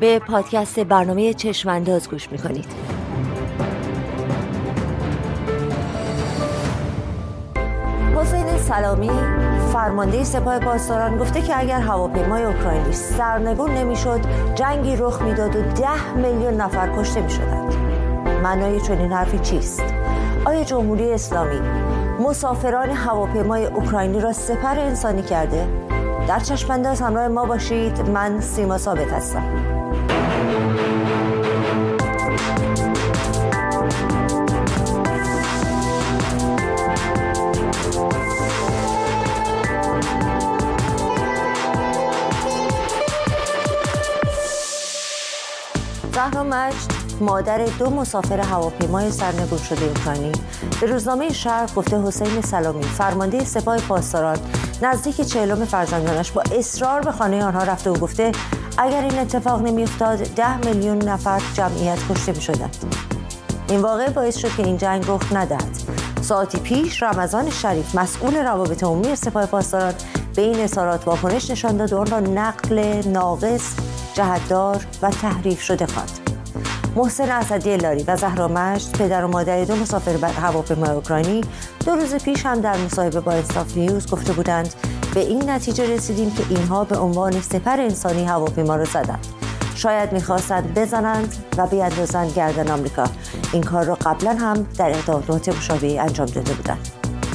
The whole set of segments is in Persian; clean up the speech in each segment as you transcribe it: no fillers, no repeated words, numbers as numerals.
به پادکست برنامه چشمانداز گوش میکنید. حسین سلامی فرمانده سپاه پاسداران گفته که اگر هواپیمای اوکراینی سرنگون نمیشد جنگی رخ میداد و 10 میلیون نفر کشته میشدند. معنای چنین حرفی چیست؟ آیا جمهوری اسلامی مسافران هواپیمای اوکراینی را سپر انسانی کرده؟ در چشمانداز همراه ما باشید. من سیما ثابت هستم. زهرا مجد، مادر 2 مسافر هواپیمای سرنگون شده اوکراینی، به روزنامه شرق گفته حسین سلامی فرمانده سپاه پاسداران نزدیک 40 فرزندانش با اصرار به خانه آنها رفته و گفته اگر این اتفاق نمی‌افتاد 10 میلیون نفر جمعیت کشته می‌شدند. این واقعه باعث شد که این جنگ رخ ندهد. ساعتی پیش رمضان شریف، مسئول روابط عمومی سپاه پاسداران، به این اظهارات واکنش نشان داد و آن را نقل ناقص، جهت‌دار و تحریف شده خواند. محسن اسدی لاری و زهرا مجد، پدر و مادر 2 مسافر هواپیمای اوکراینی، 2 روز پیش هم در مصاحبه با انصاف نیوز گفته بودند به این نتیجه رسیدیم که اینها به عنوان سپر انسانی هواپیما را زدند. شاید می‌خواستند بزنند و بیاندازند گردن آمریکا. این کار را قبلا هم در اقدامات مشابهی انجام داده بودند.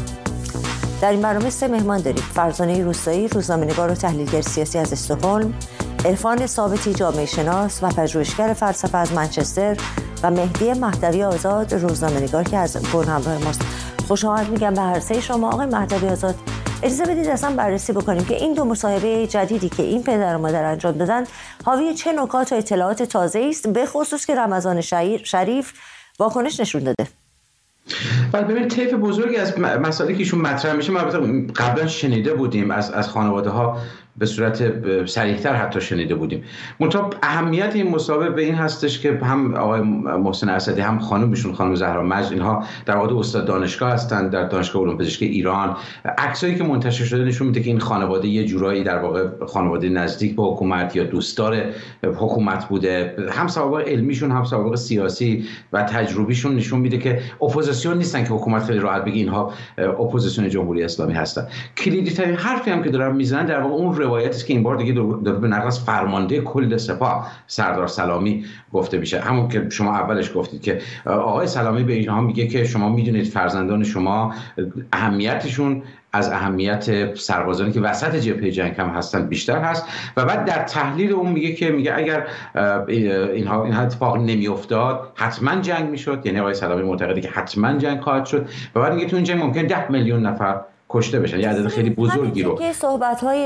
در این برنامه 3 مهمان داریم: فرزانه روستایی، روزنامه‌نگار و تحلیلگر سیاسی از استکهلم، عرفان ثابتی، جامعه شناس و پژوهشگر فلسفه از منچستر، و مهدی مهدوی آزاد، روزنامه‌نگار که از بن همراه ماست. خوش آمد میگم به هر سه شما. آقای مهدوی آزاد، اجازه بدید اصلا بررسی بکنیم که این 2 مصاحبه جدیدی که این پدر و مادر انجام دادن حاوی چه نکات و اطلاعات تازه‌ای است، به خصوص که رمضان شریف واکنش نشون داده. بله، ببینید طیف بزرگی از مسائلی که ایشون مطرح میشه ما قبلا شنیده بودیم، از خانواده‌ها به صورت صریح‌تر حتی شنیده بودیم. منتها اهمیت این مصاحبه به این هستش که هم آقای محسن اسدی هم خانمشون خانم زهرا مجد، اینها در واقع استاد دانشگاه هستند در دانشگاه علوم پزشکی ایران. عکسایی که منتشر شده نشون میده که این خانواده یه جورایی در واقع خانواده نزدیک به حکومت یا دوستدار حکومت بوده. هم سوابق علمیشون هم سوابق سیاسی و تجربیشون نشون میده که اپوزیسیون نیستن که حکومت خیلی راحت بگه اینها اپوزیسیون جمهوری اسلامی هستن. کلیدی ترین حرفی هم که دارن میزنن در واقع اون روایتی است که این بار دیگه به نقل از فرمانده کل سپاه سردار سلامی گفته میشه. همون که شما اولش گفتید که آقای سلامی به اینها میگه که شما میدونید فرزندان شما اهمیتشون از اهمیت سربازانی که وسط جبهه جنگ هم هستن بیشتر هست، و بعد در تحلیل اون میگه اگر این اتفاق نمیافتاد حتما جنگ میشد. یعنی آقای سلامی معتقده که حتما جنگ خواهد شد، و بعد میگه تو این جنگ ممکن 10 میلیون نفر کشته بشن. یه عدد خیلی بزرگی رو که صحبت‌های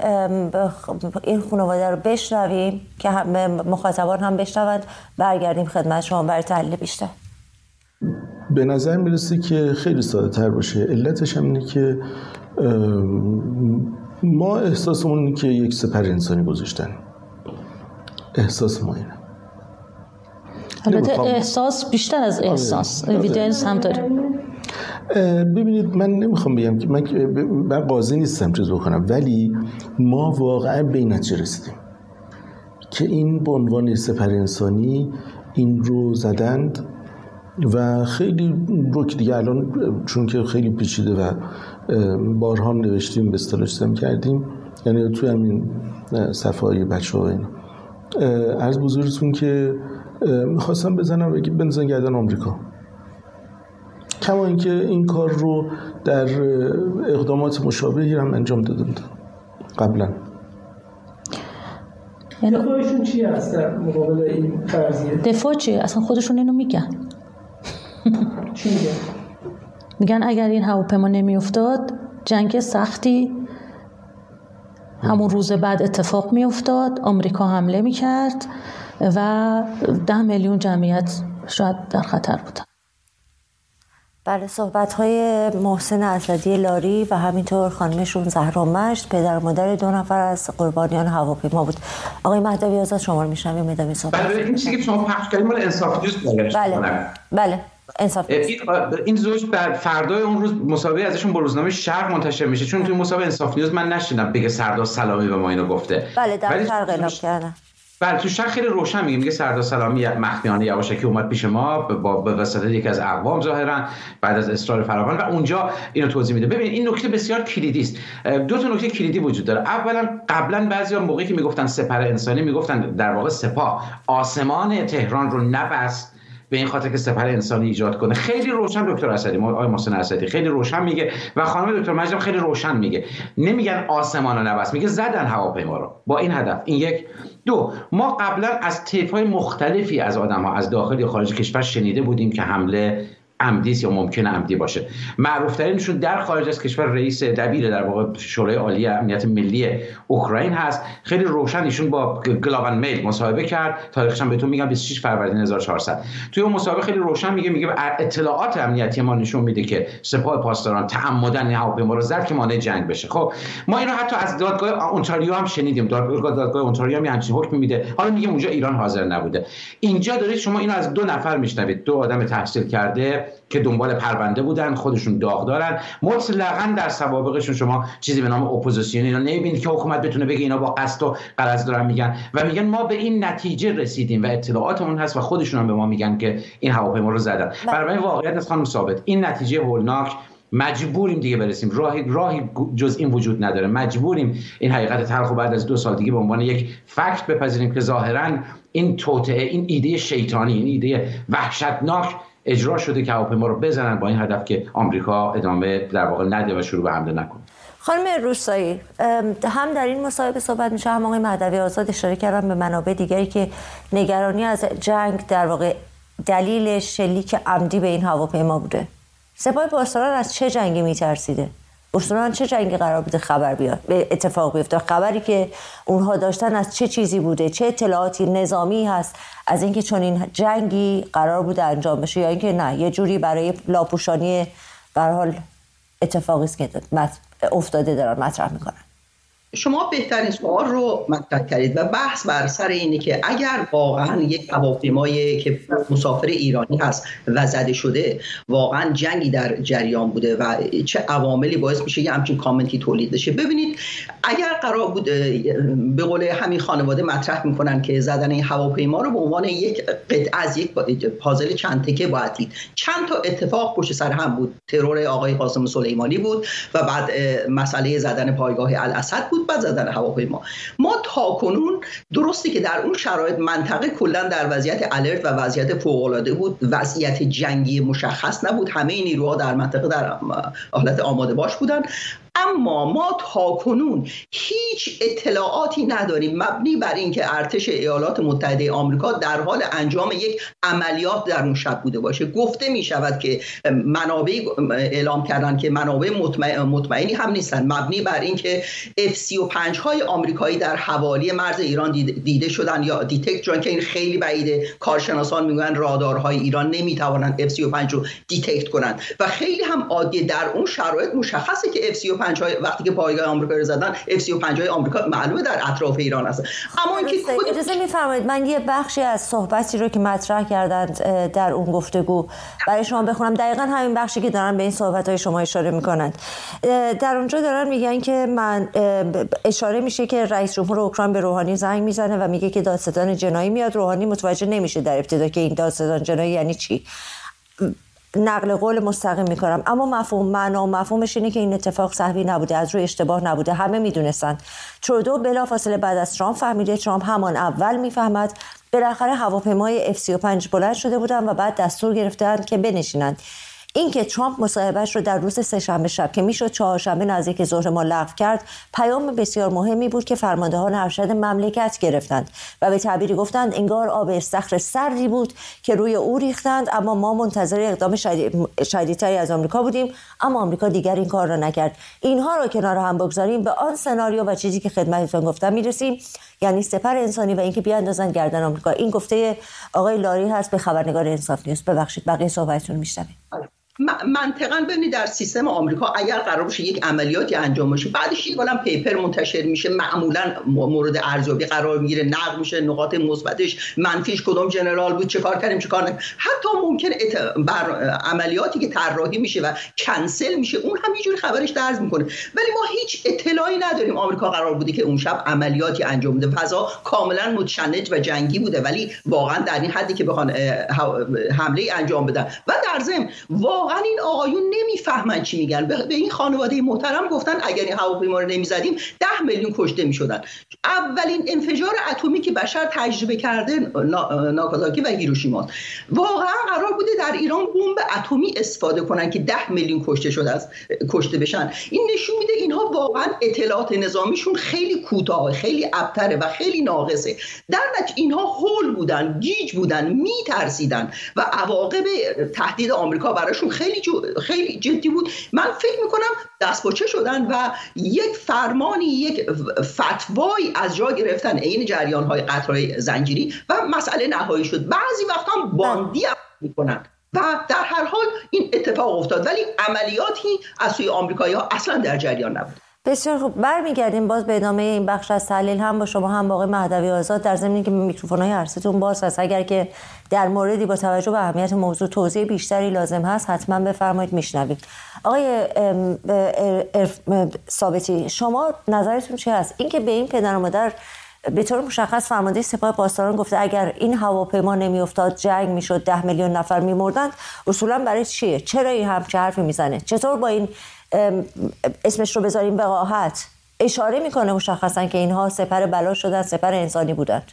این خانواده رو بشنویم که مخاطبان هم بشنوند، برگردیم خدمت شما برای تحلیل بیشتر. به نظر میرسه که خیلی ساده تر باشه. علتش هم اینه که ما احساسمون اینه که یک سپر انسانی گذاشتن. احساس ما اینه. البته احساس بیشتر از احساس، اوییدنس هم داره. ببینید، من نمیخوام بگم که من قاضی نیستم چیز بکنم، ولی ما واقعا به این نتیجه رسیدیم که این به عنوان سپر انسانی این رو زدند و خیلی رو که دیگه الان چون که خیلی پیچیده و بارها نوشتیم به اصطلاح چیزم کردیم، یعنی توی همین صفحه‌های بچه‌ها اینا عرض بزرگتون که میخواستم بنزن گردن آمریکا. کما اینکه این کار رو در اقدامات مشابهی هم انجام داده بودن قبلا. دفاعشون چی هست در مقابل این فرضیه؟ دفاع چیه؟ اصلا خودشون اینو میگن. چی میگن؟ میگن اگر این هواپیما نمیافتاد جنگ سختی همون روز بعد اتفاق میافتاد، آمریکا حمله میکرد و 10 میلیون جمعیت شاید در خطر بودن. بله، صحبت‌های محسن اسدی لاری و همینطور خانمشون زهرا مجد، پدر و مادر 2 نفر از قربانیان هواپیما بود. آقای مهدوی آزاد، شما رو میشنویم ادامه صحبت. بله، این چیزی که شما پخش کردید مال انصاف نیوز بود. بله انصاف. این زوج بعد فردای اون روز مسابقه ازشون با روزنامه شرق منتشر میشه، چون توی مسابقه انصاف نیوز من نشیدم بگه سردار سلامی به ما اینو گفته. بله، در شرق اعلام کردن. بله تو شرح خیلی روشن میگه سردار سلامی مخفیانه یواشکی اومد پیش ما به واسطه یکی از اقوام ظاهرا بعد از اصرار فراوان و اونجا اینو توضیح میده. ببین این نکته بسیار کلیدی است. دو تا نکته کلیدی وجود داره. اولا قبلا بعضیا موقعی که میگفتن سپر انسانی میگفتن در واقع سپاه آسمان تهران رو نبست به این خاطر که سپر انسانی ایجاد کنه. خیلی روشن دکتر اسدی، آقای محسن اسدی خیلی روشن میگه و خانم دکتر مجدم خیلی روشن میگه، نمیگن آسمان رو نبست، میگه زدن هواپیما رو با این هدف. این یک. دو، ما قبلا از طیف‌های مختلفی از آدم‌ها از داخل یا خارج کشور شنیده بودیم که حمله عمدی یا ممکنه عمدی باشه. معروف ترینشون در خارج از کشور رئیس دبیر در واقع شورای عالی امنیت ملی اوکراین هست. خیلی روشن ایشون با گلاون میل مصاحبه کرد، تاریخش هم بهتون میگم 26 فروردین 1400. توی اون مصاحبه خیلی روشن میگه اطلاعات امنیتی ما نشون میده که سپاه پاسداران تعمدن این هواپیما رو زد که مانع جنگ بشه. خب ما اینو حتی از دادگاه اونتاریو هم شنیدیم، دادگاه اونتاریو هم همین حکم میده. حالا میگه اونجا ایران حاضر نبوده. اینجا دارید شما اینو از دو نفر میشنوید، دو آدم تحصیل کرده که دنبال پرونده بودن، خودشون داغ دارن، مطلقاً در سوابقشون شما چیزی به نام اپوزیسیون اینا نمیبینید که حکومت بتونه بگه اینا با قصد و غرض دارن میگن و میگن ما به این نتیجه رسیدیم و اطلاعاتمون هست و خودشون هم به ما میگن که این هواپیما رو زدن. برای واقعیت از خانم ثابت این نتیجه هولناک، مجبوریم دیگه برسیم، راهی جز این وجود نداره، مجبوریم این حقیقت تلخ بعد از 2 سال دیگه به عنوان یک فکت بپذیریم که ظاهراً این توطئه، این ایده شیطانی، این ایده وحشتناک اجرا شده که هواپیما رو بزنن با این هدف که آمریکا ادامه در واقع نده و شروع به حمله نکنه. خانم روستایی، هم در این مصاحبه صحبت میشه، هم آقای مهدوی آزاد اشاره کردن به منابع دیگری که نگرانی از جنگ در واقع دلیل شلیک عمدی به این هواپیما بوده. سپاه پاسداران از چه جنگی میترسیده؟ اصولاً چه جنگی قرار بوده خبر بیاد، به اتفاق بیفته؟ خبری که اونها داشتن از چه چیزی بوده؟ چه اطلاعاتی نظامی هست از اینکه چون این جنگی قرار بوده انجام بشه، یا اینکه نه یه جوری برای لاپوشانی به هر حال اتفاقی است که افتاده دارن مطرح میکنن؟ شما بهترین سوال رو مطرح کردید و بحث بر سر اینه که اگر واقعا یک هواپیمایی که مسافر ایرانی هست و زده شده واقعا جنگی در جریان بوده و چه عواملی باعث میشه یه همچین کامنتی تولید بشه. ببینید اگر قرار بود، به قول همین خانواده مطرح میکنن که زدن این هواپیما رو به عنوان یک قطعه از یک پازل چند تکه باید دید. چند تا اتفاق پشت سر هم بود. ترور آقای قاسم سلیمانی بود و بعد مسئله زدن پایگاه الاسد بود، بعد زدن هواپیما. ما تاکنون درسته که در اون شرایط منطقه کلا در وضعیت الرت و وضعیت فوق‌العاده بود، وضعیت جنگی مشخص نبود، همه نیروها در منطقه در حالت آماده باش بودن، اما ما تاکنون هیچ اطلاعاتی نداریم مبنی بر اینکه ارتش ایالات متحده آمریکا در حال انجام یک عملیات در اون شب بوده باشه. گفته می شود که منابع اعلام کردن که منابع مطمئنی هم نیستن، مبنی بر اینکه F-35 های آمریکایی در حوالی مرز ایران دیده شدن یا دیتکت شدن که این خیلی بعیده. کارشناسان میگن رادارهای ایران نمیتوانند F-35 رو دیتکت کنند و خیلی هم عادیه. در اون شرایط مشخصه که F-35 وقتی که پایگاه آمریکا رو زدن F-35 های آمریکا معلومه در اطراف ایران هست. اما اینکه اجازه می‌فرمایید من یه بخشی از صحبتی رو که مطرح کردند در اون گفتگو برای شما بخونم، دقیقاً همین بخشی که دارن به این صحبت‌های شما اشاره می‌کنند. در اونجا دارن میگن که من اشاره میشه که رئیس جمهور اوکراین به روحانی زنگ میزنه و میگه که دادستان جنایی میاد. روحانی متوجه نمیشه در ابتدا که این دادستان جنایی یعنی چی. نقل قول مستقیم میکنم، اما مفهوم معنا و مفهومش اینه که این اتفاق سهوی نبوده، از روی اشتباه نبوده، همه میدونستن. ترودو بلافاصله بعد از ترامپ فهمیده، ترامپ همان اول میفهمد. بالاخره هواپیمای F-35 بلند شده بودن و بعد دستور گرفتند که بنشینند. این که ترامپ مصاحبهش رو در روز سه‌شنبه شب که میشد چهارشنبه نزدیک ظهر ما لغو کرد، پیام بسیار مهمی بود که فرماندهان ارشد مملکت گرفتند و به تعبیری گفتند انگار آب استخر سردی بود که روی او ریختند. اما ما منتظر اقدام شدیدتری از آمریکا بودیم، اما آمریکا دیگر این کار را نکرد. اینها را کنار هم بگذاریم، به آن سناریو و چیزی که خدمتتون گفتم میرسیم، یعنی سپر انسانی و اینکه بیاندازن گردن آمریکا. این گفته آقای لاری هست به خبرنگار انصاف نیوز. ببخشید بقیه صحبتتون میشنویم. منطقاً ببینید در سیستم آمریکا اگر قرار باشه یک عملیاتی انجام بشه، بعدش یک عالم پیپر منتشر میشه، معمولاً مورد ارزیابی قرار میگیره، نقد میشه، نقاط مثبتش، منفیش، کدوم ژنرال بود، چه کار کردیم، چه کار نکردیم. حتی ممکن بر عملیاتی که طراحی میشه و کنسل میشه اون هم یه جوری خبرش درز میکنه، ولی ما هیچ اطلاعی نداریم آمریکا قرار بوده که اون شب عملیاتی انجام بده. فضا کاملا متشنج و جنگی بوده، ولی واقعا در این حدی که بخوان حمله انجام بدن. و در ضمن واقعا این آقایون نمیفهمن چی میگن. به این خانواده محترم گفتن اگر این هواپیما رو نمیزدیم 10 میلیون کشته میشدن. اولین انفجار اتمی که بشر تجربه کرده ناکازاکی و هیروشیما. واقعا قرار بوده در ایران بمب اتمی استفاده کنن که 10 میلیون کشته بشن. این نشون میده اینها واقعا اطلاعات نظامیشون خیلی کوتاه، خیلی ابتره و خیلی ناقصه. در نتیجه اینها هول بودن، گیج بودن، میترسیدن و عواقب تهدید آمریکا براشون خیلی جدی بود. من فکر میکنم دستپاچه شدن و یک فرمانی، یک فتوایی از جا گرفتن عین جریان‌های قطرهای زنجیری و مسئله نهایی شد. بعضی وقتا هم باندی میکنن و در هر حال این اتفاق افتاد، ولی عملیاتی از سوی آمریکایی‌ها اصلا در جریان نبود. بسیار خوب، برمیگردیم باز به ادامه این بخش از تحلیل هم با شما هم با آقای مهدوی آزاد، در ضمن اینکه میکروفون‌های هر سه‌تون باز هست. اگر که در موردی با توجه به اهمیت موضوع توضیح بیشتری لازم هست حتما بفرمایید، میشنوید. آقای ثابتی، شما نظرتون چی هست؟ اینکه به این پدر و مادر به طور مشخص فرمانده سپاه پاسداران گفته اگر این هواپیما نمیافتاد جنگ میشد، 10 میلیون نفر میمردند، اصولا برای چیه؟ چرا این همچه حرفی میزنه؟ چطور با این اسمش رو بذاریم وقاحت اشاره میکنه مشخصا که اینها سپر بلا شدن، سپر انسانی بودند؟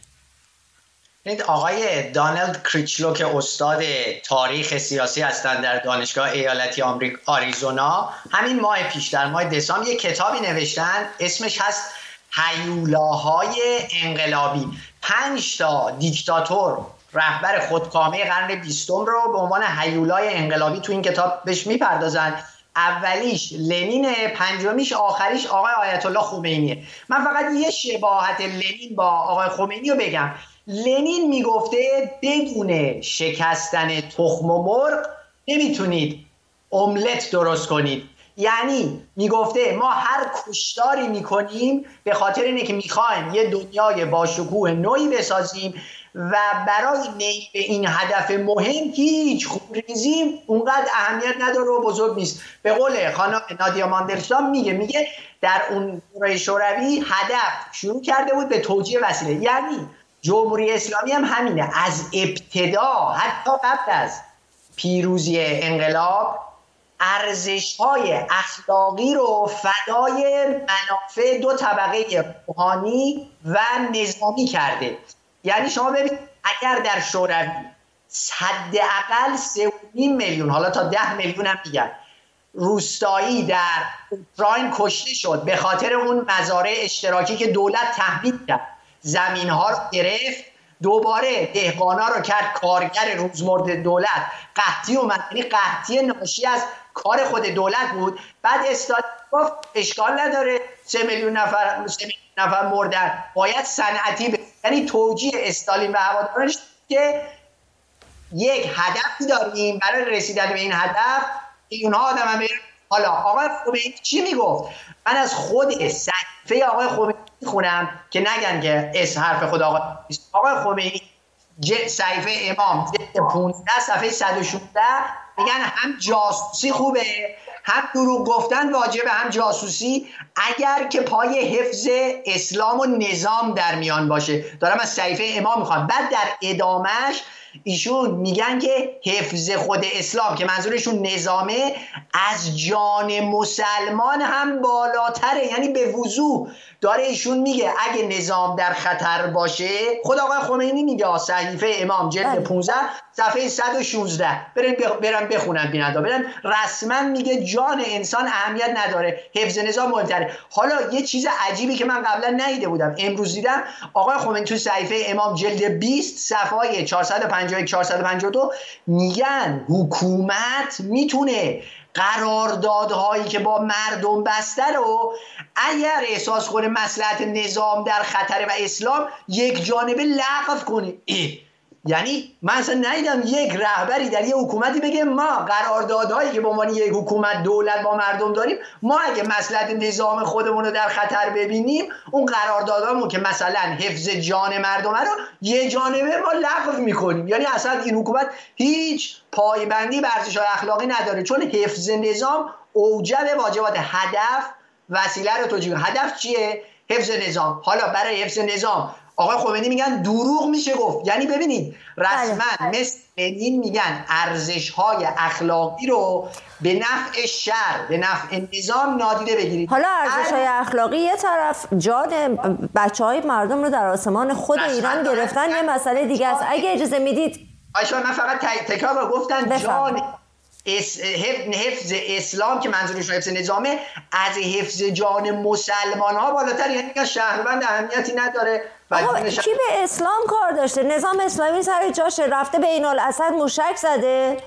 آقای دانالد کریچلو که استاد تاریخ سیاسی هستند در دانشگاه ایالتی آریزونا، همین ماه پیش در ماه دسامبر یک کتابی نوشتن، اسمش هست هیولاهای انقلابی. 5 تا دیکتاتور رهبر خودکامه قرن 20 رو به عنوان هیولای انقلابی تو این کتاب بهش میپردازن. اولیش لنین، پنجمیش آخریش آقای آیت الله خمینیه. من فقط یه شباهت لنین با آقای خمینی رو بگم. لنین میگفته بدون شکستن تخم و مرغ نمیتونید املت درست کنید. یعنی میگفته ما هر کشتاری میکنیم به خاطر اینه که میخوایم یه دنیای باشکوه نوعی بسازیم و برای نیل این هدف مهم هیچ خونریزی اونقدر اهمیت نداره و بزرگ نیست. به قول خانم نادیا ماندلسون میگه در اون دوره شوروی هدف شروع کرده بود به توجیه وسیله. یعنی جمهوری اسلامی هم همینه، از ابتدا حتی قبل از پیروزی انقلاب ارزش‌های اخلاقی رو فدای منافع 2 طبقه روحانی و نظامی کرده. یعنی شما ببینید اگر در شوروی حداقل 3.5 میلیون، حالا تا 10 میلیون هم میگن، روستایی در اوکراین کشته شد به خاطر اون مزارع اشتراکی که دولت تحمیل کرد، زمین‌ها رو گرفت، دوباره دهقانا رو کرد کارگر روزمرد دولت، قحطی اومد، یعنی قحطی ناشی از کار خود دولت بود. بعد استالین گفت اشکال نداره 3 میلیون نفر مردن، باید صنعتی بشه. یعنی توجیه استالین و هوادارانش که یک هدفی داریم برای رسیدن به این هدف، اونها آدم هم حالا آقای خمینی چی میگفت؟ من از خود صحیفه آقای خمینی خونم که نگن که حرف خود آقای خمینی، صحیفه امام 15 صفحه 116 میگن هم جاسوسی خوبه، هم دروغ گفتن واجبه، هم جاسوسی اگر که پای حفظ اسلام و نظام در میان باشه. دارم از صحیفه امام میخوام. بعد در ادامهش ایشون میگن که حفظ خود اسلام که منظورشون نظامه از جان مسلمان هم بالاتره. یعنی به وضوح داره ایشون میگه اگه نظام در خطر باشه، خود آقای خمینی میگه صحیفه امام جلد 15 صفحه 116 برن بخونن بیننده، برن رسما میگه جان انسان اهمیت نداره، حفظ نظام مهمتره. حالا یه چیز عجیبی که من قبلا ندیده بودم امروز دیدم، آقای خمینی تو صحیفه امام جلد 20 صفحه 451 452 میگن حکومت میتونه قراردادهایی که با مردم بسته رو اگر احساس کنه مصلحت نظام در خطر و اسلام یک جانبه لغو کنه. یعنی من اصلا ندیدم یک رهبری در یه حکومتی بگه ما قراردادهایی که به عنوان یک حکومت دولت با مردم داریم، ما اگه مصلحت نظام خودمون رو در خطر ببینیم اون قراردادامون که مثلا حفظ جان مردم رو یه جانبه ما لغو میکنیم. یعنی اصلا این حکومت هیچ پایبندی به ارزش‌های اخلاقی نداره، چون حفظ نظام اوجب واجبات. هدف وسیله رو توجیه. هدف چیه؟ حفظ نظام. حالا برای حفظ نظام آقای خمینی میگن دروغ میشه گفت. یعنی ببینید رسما مثل لنین میگن ارزش‌های اخلاقی رو به نفع شر، به نفع نظام نادیده بگیرید. حالا ارزش‌های اخلاقی یه طرف، جان بچه‌های مردم رو در آسمان خود ایران گرفتن یه مسئله دیگه است. اگه اجازه میدید آیشان، من فقط تکرار گفتن جان حفظ اسلام که منظورش حفظ نظامه از حفظ جان مسلمان ها بالاتر. یعنی که شهروند اهمیتی نداره. کی به اسلام کار داشته؟ نظام اسلامی سر جاش رفته به عین‌الاسد موشک زده،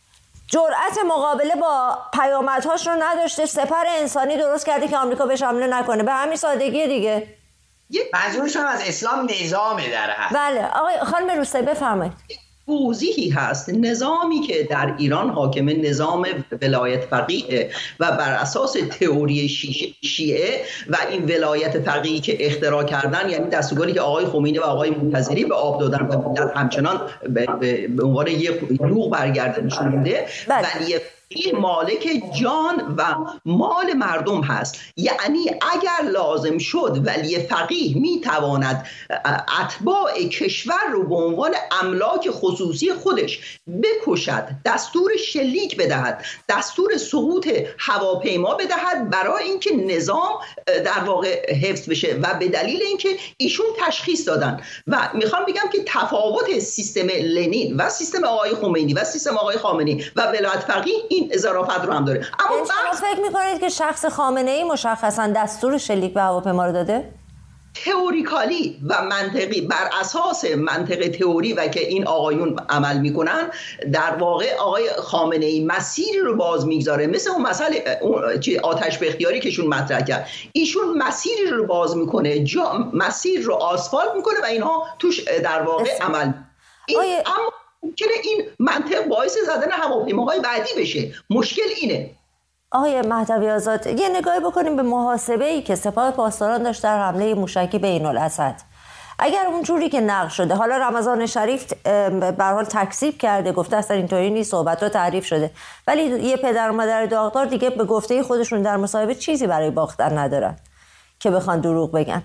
جرأت مقابله با پیامدهاش رو نداشته، سپر انسانی درست کرده که آمریکا بهش حمله نکنه. به همین سادگی دیگه. منظورشون از اسلام نظامه در حقیقت. بله آقای خانم روستایی بفرمایید. توضیحی هست. نظامی که در ایران حاکم نظام ولایت فقیه و بر اساس تئوری شیعه و این ولایت فقیهی که اختراع کردن، یعنی دستگاهی که آقای خمینی و آقای منتظری به آب دادن و ملت همچنان به عنوان یک دروغ برگردنشون میده، ولی مالک جان و مال مردم هست. یعنی اگر لازم شد ولی فقیه میتواند اتباع کشور رو به عنوان املاک خصوصی خودش بکشد، دستور شلیک بدهد، دستور سقوط هواپیما بدهد برای اینکه نظام در واقع حفظ بشه، و به دلیل اینکه ایشون تشخیص دادن. و میخوام بگم که تفاوت سیستم لنین و سیستم آقای خمینی و سیستم آقای خامنه‌ای و ولایت فقیه این ظرافت رو هم داره. اما شما فکر میکنید که شخص خامنه‌ای مشخصا دستور شلیک به هواپیما رو داده؟ تئوریکالی و منطقی، بر اساس منطق تئوری و که این آقایون عمل میکنن، در واقع آقای خامنه‌ای مسیری رو باز میگذاره، مثل اون مسئله آتش به اختیاری که ایشون مطرح کرد. ایشون مسیری رو باز میکنه، مسیر رو آسفالت میکنه و اینها توش در واقع عمل. اما ممکنه این منطق باعث زدن هواپیماهای بعدی بشه. مشکل اینه. آقای مهدوی آزاد، یه نگاهی بکنیم به محاسبه‌ای که سپاه پاسداران داشت در حمله موشکی به عین‌الاسد. اگر اون جوری که نقل شده، حالا رمضان شریف به هر حال تکذیب کرده، گفته اصلا اینطوری نیست، صحبت‌ها تعریف شده، ولی یه پدر و مادر داغدار دیگه به گفته خودشون در مصاحبه چیزی برای باختن ندارن که بخوان دروغ بگن.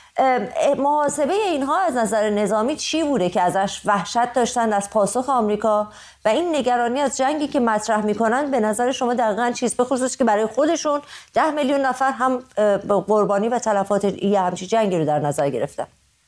محاسبه اینها از نظر نظامی چی بوده که ازش وحشت داشتن از پاسخ آمریکا و این نگرانی از جنگی که مطرح میکنن به نظر شما دقیقاً چیست؟ به خصوص که برای خودشون 10 میلیون نفر هم قربانی و تلفات یه همچین جنگی رو در نظر گرفتن.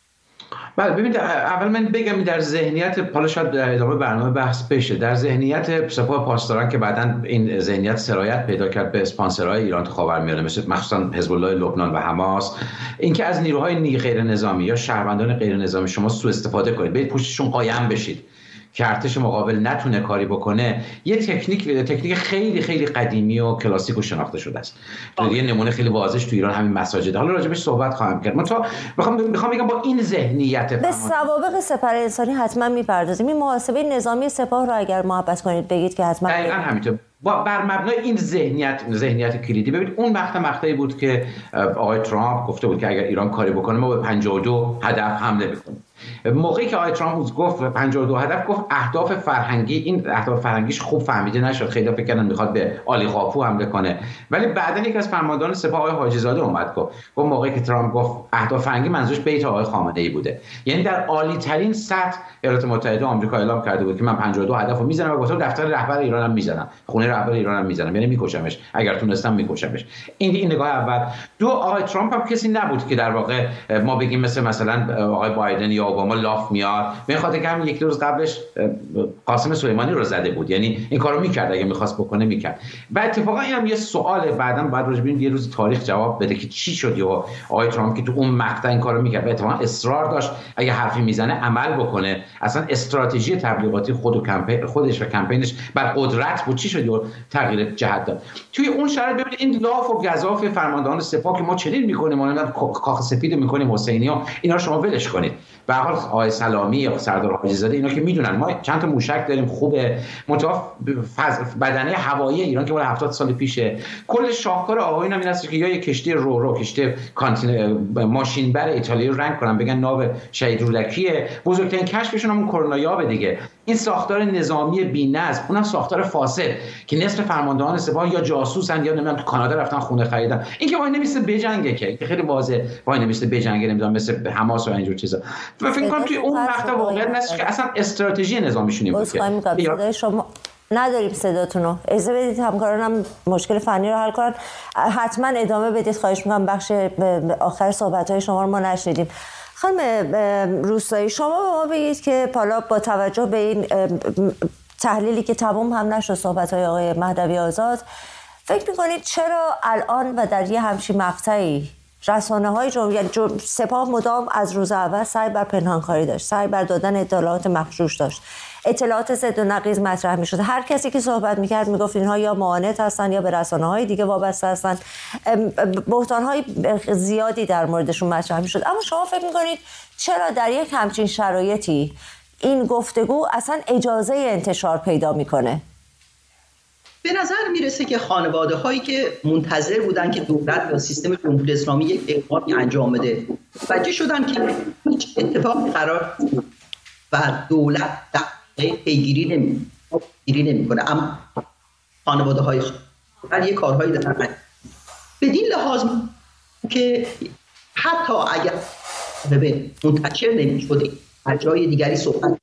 بله ببینید، اول من بگم در ذهنیت، حالا شاید در ادامه برنامه بحث بشه، در ذهنیت سپاه پاسداران که بعداً این ذهنیت سرایت پیدا کرد به اسپانسرهای ایران تو خاورمیانه مثل مخصوصا حزب الله لبنان و حماس، اینکه از نیروهای غیر نظامی یا شهروندان غیر نظامی شما سوء استفاده کنید، برید پشتشون قایم بشید که ارتش مقابل نتونه کاری بکنه، یه تکنیک خیلی خیلی قدیمی و کلاسیک و شناخته شده است. یه نمونه خیلی واضحش تو ایران همین مساجد، حالا راجبش صحبت خواهم کرد. من میخوام بگم با این ذهنیت به سوابق سپر انسانی حتما میپردازیم. این محاسبه نظامی سپاه رو اگر محبت کنید بگید که حتما دقیقاً همینطور بر مبنای این ذهنیت کلیدی. ببینید اون مقطعی بود که آقای ترامپ گفته بود که اگر ایران کاری بکنه ما به 52 هدف حمله می‌کنیم. موقعی که آقای ترامپ گفت 52 هدف، گفت اهداف فرهنگی، این اهداف فرهنگیش خوب فهمیده نشد، خیلی فکر کردن میخواد به آلی قاپو حمله کنه، ولی بعداً یکی از فرماندهان سپاه آقای حاجی زاده اومد گفت موقعی که ترامپ گفت اهداف فرهنگی منظورش بیت آقای خامنه‌ای بوده. یعنی در عالی ترین سطح ایالات متحده آمریکا اعلام کرده بود که من 52 هدفو میزنم و گفتم دفتر رهبر ایرانم میزنم، خونه رهبر ایرانم میزنم، یعنی میکشمش، اگر تونستم میکشمش. این نگاه اول. دو، آقای ترامپ هم کسی نبود که در واقع ما بگیم مثلا آقای بایدن یا اوباما لاف میاد، به خاطر که هم یک روز قبلش قاسم سلیمانی رو زده بود، یعنی این کارو میکرد اگه میخواست بکنه میکرد. و اتفاقا اینم یه سواله، بعداً بعد راجع به یه روز تاریخ جواب بده که چی شد یا آقای ترامپ که تو اون مقطع این کارو میکرد، اتفاقا اصرار داشت اگه حرفی میزنه عمل بکنه. اصلا استراتژی تبلیغاتی خودش و کمپینش بر قدرت بود، چی شد یا تغییر جهت داد. توی اون شرایط ببینید این لاف و گزاف فرماندهان سپاه که ما چنین میکنیم، ما کاخ سفید میکنیم، حسینی ها، اینا شما ولش کنید و به هر حال آقای سلامی یا سردار حاجی زاده اینا که میدونن ما چند تا موشک داریم خوبه، منتها بدنه هوایی ایران که مال 70 سال پیشه. کل شاهکار آقایون هم این است که یا یک کشتی رو کشتی ماشین بر ایتالیا رو رنگ کنن بگن ناو شهید رودکیه. بزرگترین کشفشون همون کورونایابه دیگه. این ساختار نظامی بی‌نظم، اونم ساختار فاسد که نصف فرماندهان سپاه یا جاسوسن یا نمیدونم تو کانادا رفتن خونه خریدن. این که وای نمیسته بجنگه که خیلی واضحه وای نمیسته بجنگه، نمیدونم مثل حماس و اینجور چیزا. فکر کنم توی اون وقت واقعا نیست که اصلا استراتژی نظامیشون این بود. شما نداریم صداتونو، اجازه بدید همکارانم مشکل فنی رو حل کنن. حتما ادامه بدید، خواهش میکنم. بخش آخر صحبت‌های شما رو ما نشنیدیم. خانم روستایی، شما به ما بگید که حالا با توجه به این تحلیلی که تمام هم نشد صحبت‌های آقای مهدوی آزاد، فکر میکنید چرا الان و در یه همچین مقطعی رسانه‌های سپاه مدام از روز اول سعی بر پنهانکاری داشت، سعی بر دادن اطلاعات مغشوش داشت، اطلاعات ضد و نقیض مطرح می‌شد. هر کسی که صحبت می‌کرد میگفت اینها یا معاند هستن یا به رسانه‌های دیگه وابسته هستن. بهتان‌های زیادی در موردشون مطرح می‌شد. اما شما فکر می‌کنید چرا در یک همچین شرایطی این گفتگو اصلا اجازه انتشار پیدا می‌کنه؟ به نظر میرسه که خانواده هایی که منتظر بودن که دولت یا سیستم جمهوری اسلامی یک اقدامی انجام بده متوجه شدن که هیچ اتفاقی قرار و دولت پیگیری نمیکنه. اما خانواده های یه کارهایی دارن بدین لحاظ که حتی اگر منتشر نمیشده از جای دیگری صحبت.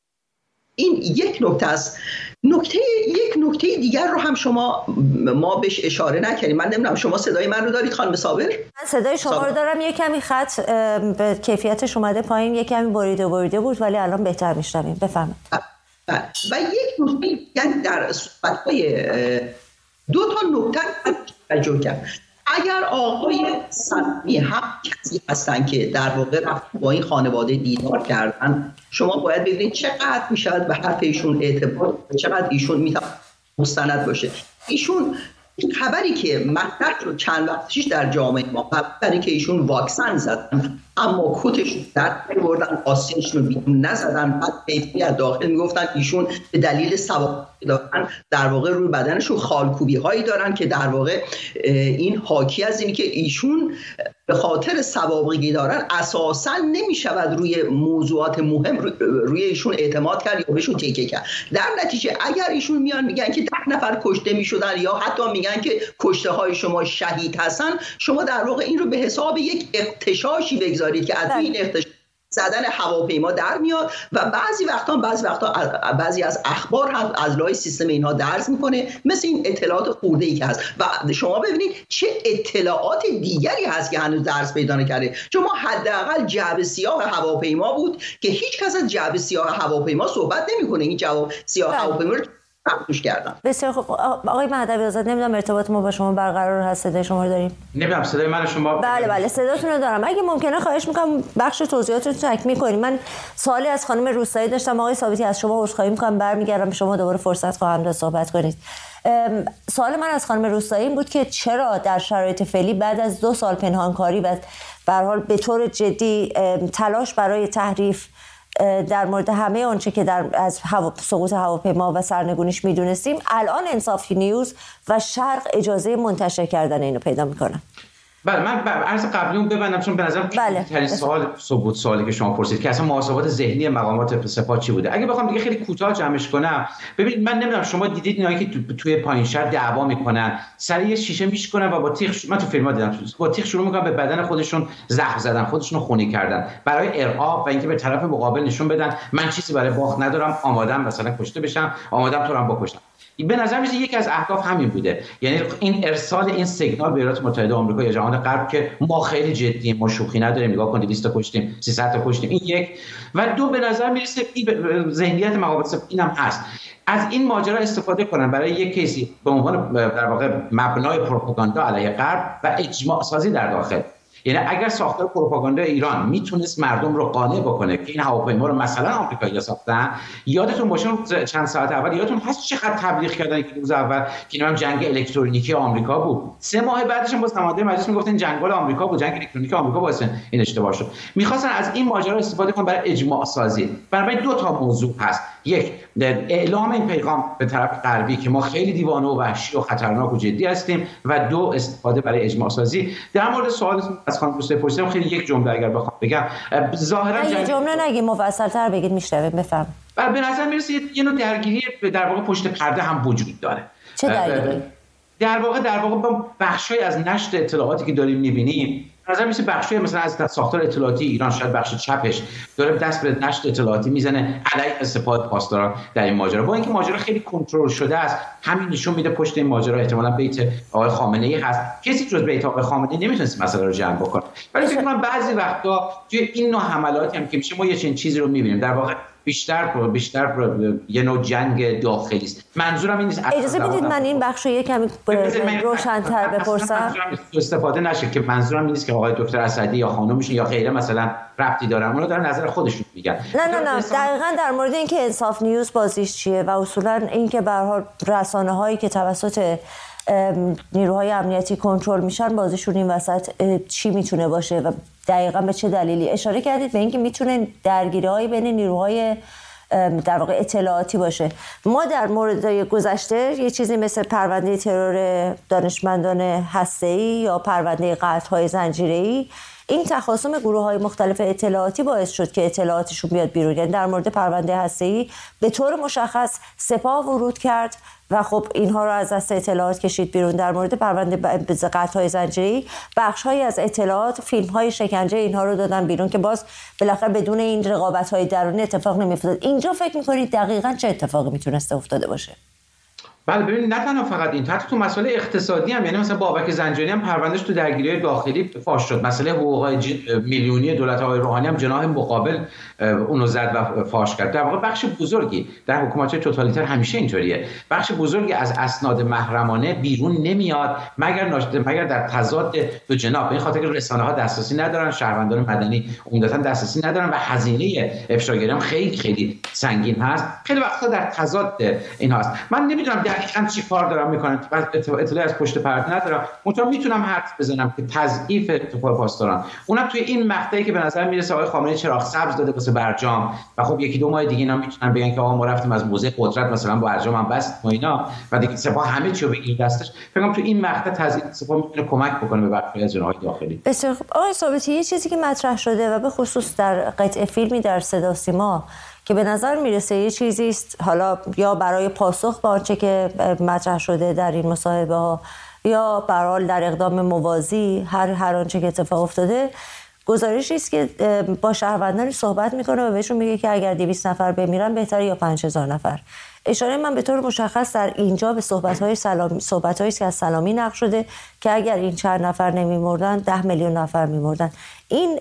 این یک نکته است. یک نکته دیگر رو هم ما بهش اشاره نکردیم. من نمیدونم شما صدای من رو دارید خانم صابر؟ من صدای شما رو دارم. یک کمی خط به کیفیتش اومده پایین، یک کمی بریده بود ولی الان بهتر میشنویم. بفرمایید. و یک نکته یعنی در صحبت‌های دو تا نکته توجه کرد. اگر آقای سلامی هم کسی هستن که در واقع رفت با این خانواده دیدار کردن، شما باید ببینید چقدر میشود به حرف ایشون اعتبار، چقدر ایشون میتونه مستند باشه. ایشون خبری که مطرح شد چند وقت پیش در جامعه ما، خبری که ایشون واکسن زدن اما کتشون در بردن، آستینشون رو بیرون نزدن، بعد پیفی از داخل میگفتن ایشون به دلیل سوابقی دارن در واقع روی بدنشون خالکوبی هایی دارن که در واقع این حاکی از اینی که ایشون به خاطر سوابقی دارن اساساً نمیشود روی موضوعات مهم روی ایشون اعتماد کرد یا بهشون تکیه کرد. در نتیجه اگر ایشون میان میگن که 10 نفر کشته میشدن یا حتی میگن که کشته های شما شهید هستن، شما در واقع این رو به حساب یک اغتشاشی بگذارید که از این اغتشاش زدن هواپیما در میاد و بعضی وقتا بعضی از اخبار هم از لای سیستم اینها درز میکنه، مثل این اطلاعات خورده‌ای که هست. و شما ببینید چه اطلاعات دیگری هست که هنوز درز پیدا نکرده. چون ما حداقل جعبه سیاه هواپیما بود که هیچ کس از جعبه سیاه هواپیما صحبت نمیکنه. این جعبه سیاه هواپیما رو پخش کردن. بسیار خوب. آقای مهدوی آزاد، نمیدونم ارتباط ما با شما برقرار هست؟ صدای شما رو داریم؟ نمیدونم صدای من شما؟ بله صداتون رو دارم. اگه ممکنه خواهش میکنم بخش توضیحاتتون رو تکمیل کنید. من سوالی از خانم روستایی داشتم. آقای ثابتی از شما عذرخواهی میکنم، برمیگردم به شما، دوباره فرصت خواهم داد صحبت کنید. سوال من از خانم روستایی این بود که چرا در شرایط فعلی بعد از 2 سال پنهانکاری و به هر حال به طور جدی تلاش برای تحریف در مورد همه آنچه که از سقوط هواپیما و سرنگونیش میدونستیم، الان انصافی نیوز و شرق اجازه منتشر کردن اینو پیدا میکنن؟ بله، من عرض قبلی اون ببندم چون به نظرم ترین سوالی که شما پرسید که اصلا محاسبات ذهنی مقامات سپاه چی بوده. اگه بخوام دیگه خیلی کوتاه جمعش کنم، ببینید من نمیدونم شما دیدید اینایی که توی پایین شهر دعوا میکنن، سر یه شیشه میشکنن و با تیغ، من تو فیلم‌ها دیدم، با تیغ شروع میکنن به بدن خودشون زخم زدن، خودشون رو خونی کردن برای ارعاب و اینکه به طرف مقابل نشون بدن من چیزی برای باخت ندارم، آمادم مثلا کشته بشم، آمادم تو رو هم بکشم. به نظر میاد یکی از اهداف همین بوده، یعنی این ارسال این سیگنال به ایالات متحده آمریکا یا جهان غرب که ما خیلی جدییم، ما شوخی نداریم، نگاه کنید 200 تا کشتیم، 300 تا کشتیم. این یک. و دو، به نظر میرسه ذهنیت مقامات اینم هست از این ماجرا استفاده کنن برای یک کیسی به عنوان در واقع مبنای پروپاگاندا علیه غرب و اجماع سازی در داخل. یعنی اگر ساختار پروپاگاندا ایران میتونست مردم رو قانع بکنه که این هواپیما رو مثلا آمریکایی‌ها ساختن، یادتون باشه چند ساعت اول یادتون هست چقدر تبلیغ کردن که روز اول که اینم جنگ الکترونیکی آمریکا بود، 3 ماه بعدش هم باز نماینده مجلس میگفتن جنگال آمریکا بود، جنگ الکترونیکی آمریکا باعث این اشتباه شد. می‌خواستن از این ماجرا استفاده کنن برای اجماع سازی. برای 2 تا موضوع هست، یک اعلام این پیغام به طرف غربی که ما خیلی دیوانه و وحشی و خطرناک و جدی هستیم، و 2 استفاده برای اجماع سازی. در مورد سوالتون از خانم دوست پرسیدم، خیلی یک جمله اگر بخوام بگم، ظاهرا یه جمله نگی، مفصل‌تر بگید میشنویم، بفهم. به نظر میرسه یه نوع درگیری در واقع پشت پرده هم وجود داره. چه درگیری؟ در واقع با بخشای از نشر اطلاعاتی که داریم می‌بینیم، نظر میشه بخشای مثلا از ساختار اطلاعاتی ایران، شاید بخش چپش داره دست به نشر اطلاعاتی میزنه علیه سپاه پاسداران در این ماجرا، با اینکه ماجرا خیلی کنترل شده است. همین نشون میده پشت این ماجرا احتمالاً بیت آقای خامنه‌ای هست. کسی جز بیت آقای خامنه‌ای نمیتونه مسئله رو جمع بکنه. ولی فکر کنم بعضی وقتا توی این نوع حملاتی هم که میشه ما یه چیزی رو میبینیم، در واقع بیشتر یه نوع جنگ داخلی است. منظورم این نیست. اجازه بدید من این بخش رو کمی روشن‌تر بپرسم. استفاده نشه که منظورم این نیست که آقای دکتر اسدی یا خانومشون یا غیره مثلا ربطی دارن، اونا دارن نظر خودشون میگن. نه دقیقاً در مورد اینکه انصاف نیوز بازیش چیه و اصولاً اینکه به هر حال رسانه‌هایی که توسط نیروهای امنیتی کنترل میشن بازیشون این وسط چی میتونه باشه و دقیقاً به چه دلیلی. اشاره کردید به اینکه میتونه درگیری‌های بین نیروهای در واقع اطلاعاتی باشه. ما در مورد گذشته یه چیزی مثل پرونده ترور دانشمندان هسته‌ای یا پرونده قتل‌های زنجیره‌ای، این تخاصم گروه‌های مختلف اطلاعاتی باعث شد که اطلاعاتشون بیاد بیرون. یعنی در مورد پرونده هسته‌ای به طور مشخص سپاه ورود کرد و خب اینها رو از دست اطلاعات کشید بیرون. در مورد پرونده قتل‌های زنجیره‌ای بخش‌هایی از اطلاعات، فیلم‌های شکنجه اینها رو دادن بیرون که باز بالاخره بدون این رقابت‌های درونی اتفاق نمی‌افتاد. اینجا فکر می‌کنید دقیقاً چه اتفاقی میتونسته افتاده باشه؟ بله ببینید، نه تنها فقط این، حتی تو مسئله اقتصادی هم، یعنی مثلا بابک زنجانی هم پروندهش تو درگیری داخلی فاش شد. مسئله حقوق میلیونی دولت آقای روحانی هم جناح مقابل اونو زد و فاش کرد. در واقع بخش بزرگی در حکومت‌های توتالیتر همیشه اینطوریه، بخش بزرگی از اسناد محرمانه بیرون نمیاد مگر در تضاد دو جناح. به این خاطر که رسانه‌ها دسترسی ندارن، شهروندان مدنی عمدتاً دسترسی ندارن و هزینه افشاگری هم خیلی خیلی سنگین هست. خیلی وقتا در تضاد این هست. من نمیدونم دقیقاً چی کار دارم میکنن، اطلاعی از پشت پرده ندارم، منتها میتونم حدس بزنم که تضعیف سپاه پاسداران، اونم توی این مقطعی که به نظر میرسه آقای خامنه‌ای چراغ سبز داده واسه برجام و خب 1-2 ماه دیگه اینا میتونن بگن که آقا ما رفتیم از موزه قدرت مثلا با برجام هم بس و اینا و دیگه سپاه همه چی رو بگیر دستش. فکر کنم تو این مقطع تضعیف سپاه میتونه کمک بکنه به بخشی از جناح‌های داخلی. بسیار خوب. آقای ثابتی، یه چیزی که مطرح شده و به خصوص در قطعه فیلمی در صدا سیما که به نظر میرسه یه چیزی است، حالا یا برای پاسخ به آنچه که مطرح شده در این مصاحبه ها یا به هر حال در اقدام موازی هر آنچه که اتفاق افتاده، گزارشی است که با شهروندانی صحبت میکنه و بهشون میگه که اگر 200 نفر بمیرن بهتره یا 5000 نفر. اشاره من به طور مشخص در اینجا به صحبت‌هایی که از سلامی نقل شده که اگر این چند نفر نمیمردن 10 میلیون نفر میمردن. این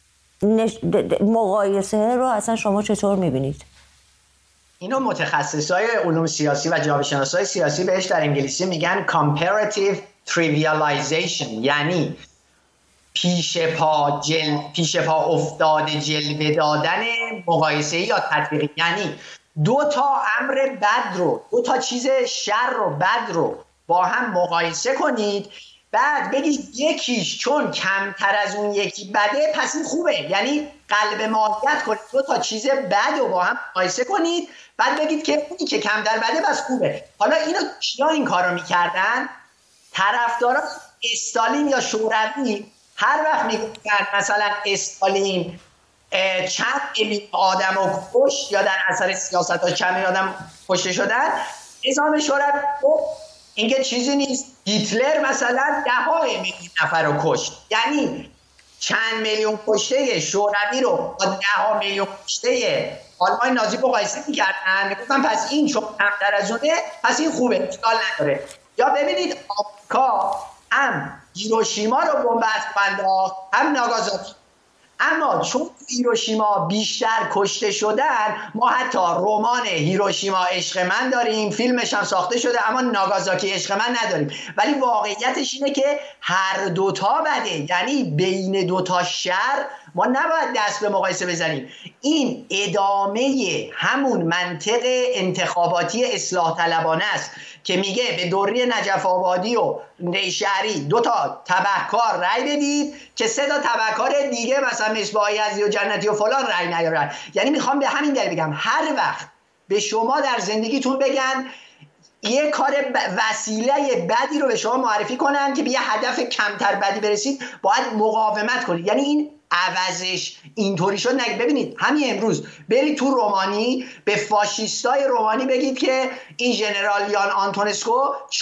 مقایسه رو اصلا شما چطور میبینید؟ اینو متخصصای علوم سیاسی و جامعه‌شناسای سیاسی بهش در انگلیسی میگن comparative trivialization، یعنی پیش پا افتاده جلوه دادن مقایسه‌ای یا تطبیقی. یعنی 2 تا امر بد رو، 2 تا چیز شر و بد رو با هم مقایسه کنید، بعد بگید یکیش چون کمتر از اون یکی بده پس این خوبه. یعنی قلب ماهیت کنید، 2 تا چیز بد رو با هم مقایسه کنید، بعد بگید که اونی که کمتر بده پس خوبه. حالا اینو کیا این کارو میکردن؟ طرفداران استالین یا شوروی. هر وقت میگفتن مثلا استالین چند میلیون آدم رو کشت یا در اثر سیاست‌ها چند میلیون آدم کشته شدن، نظام شوروی اینکه چیزی نیست، هیتلر مثلا 10 میلیون نفر رو کشت. یعنی چند میلیون کشته شوروی رو با 10 میلیون کشته آلمان نازی مقایسه می‌کردن، میگفتن پس این چون کمتر از اونه پس این خوبه، اشکال نداره. یا ببینید آمریکا هم هیروشیما رو بمب اتم انداخت، هم ناگازاکی. اما چون هیروشیما بیشتر کشته شدن، ما حتی رمان هیروشیما عشق من داریم، فیلمش هم ساخته شده، اما ناگازاکی عشق من نداریم. ولی واقعیتش اینه که هر دوتا بده، یعنی بین دوتا شر ما نباید دست به مقایسه بزنیم. این ادامه همون منطق انتخاباتی اصلاح طلبانه است که میگه به دوری نجف آبادی و نیشهری 2 تا تبهکار رأی بدید که 3 تا تبهکار دیگه مثلا مصباح یزدی و جنتی و فلان رأی نیارن. یعنی میخوام به همین دلیل بگم هر وقت به شما در زندگیتون بگن یه کار وسیله بدی رو به شما معرفی کنن که به یه هدف کمتر بدی برسید، باید مقاومت کنید. یعنی این عوضش اینطوری شد نگید. ببینید همین امروز برید تو رومانی به فاشیستای رومانی بگید که این ژنرال یان آنتونسکو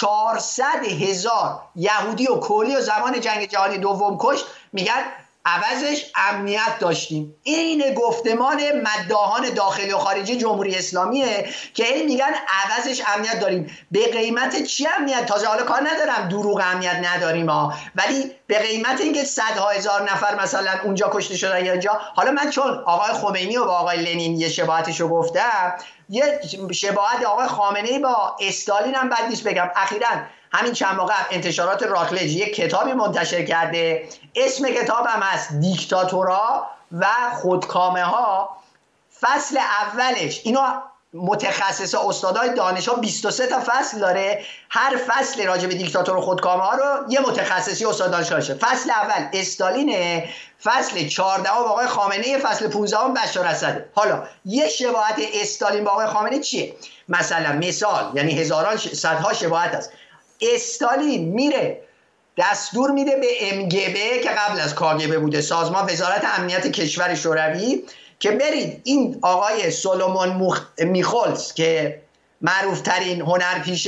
400,000 یهودی و کولی و زمان جنگ جهانی دوم کشت، میگن عوضش امنیت داشتیم. این گفتمان مداحان داخلی و خارجی جمهوری اسلامیه که این میگن عوضش امنیت داریم. به قیمت چی امنیت؟ تازه حالا کار ندارم دروغ امنیت نداریم ولی به قیمت اینکه 100,000 نفر مثلا اونجا کشته شدن یا اینجا. حالا من چون آقای خمینی و با آقای لنین یه شباهتشو گفتم، یه شباهت آقای خامنه‌ای با استالین هم بد نیست بگم. اخیراً همین چند ماه قبل انتشارات راکلج یک کتابی منتشر کرده، اسم کتاب هم هست دیکتاتورها و خودکامه ها. فصل اولش، اینو متخصص استادای دانشگاه 23 تا فصل داره، هر فصل راجع به دیکتاتور و خودکامه ها رو یه متخصصی استاد دانشگاه شه. فصل اول استالینه، فصل 14 با آقای خامنه‌ای، فصل 15 بشار اسده. حالا یه شباهت استالین با آقای خامنه‌ای چیه؟ مثلا مثال، یعنی هزاران صدها شباهت هست. استالین میره دستور میده به MGB که قبل از KGB بوده، سازمان وزارت امنیت کشور شوروی، که برید این آقای سولومون میخولز که معروف ترین هنرپیشه